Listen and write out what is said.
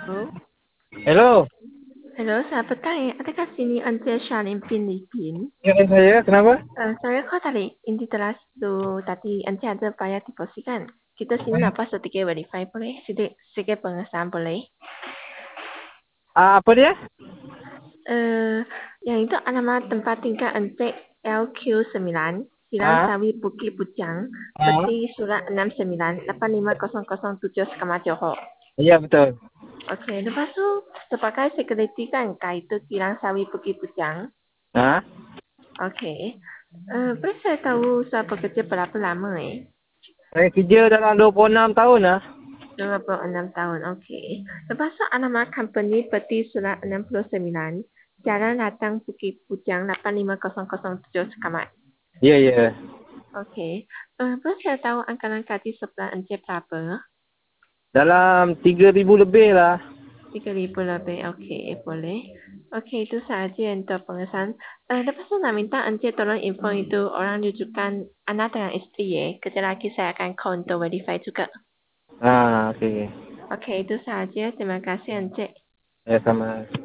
Halo, Hello, halo, selamat petang ya. Adakah sini Encik Syalim bin Lipin? ingatkan saya, kenapa? Saya call tadi, inti teras tu tadi Encik ada bayar deposit kan? Kita sini nampak sedikit verify boleh? Sedikit pengesahan boleh? Apa dia? Yang itu alamat tempat tinggal Encik LQ9, Silang Ah, Sawi Bukit Bujang, ah, peti surat 69-85007 Sekamat Johor. iya betul. Okey, lepas tu sebagai security kan, kait itu Silang Sawi Bukit Bujang. Ah, Okey. Boleh saya tahu saya bekerja berapa lama saya kerja dalam 26 tahun lah. 26 tahun, okey. Lepas tu nama company Peti Surat 69, Jalan Latang Bukit Pujang 85007 Sekamat. Iya, iya. Okey. Boleh saya tahu anggaran gaji sebulan Encik berapa? Dalam 3,000 lebih lah. 3,000 lebih, okey, boleh. Okey, itu sahaja untuk pengesahan. Lepas tu nak minta Encik tolong info itu orang rujukan anak dengan isteri Kejap lagi saya akan call untuk verify juga. Ah, okey. Okey, itu sahaja. Terima kasih Encik. Ya, sama.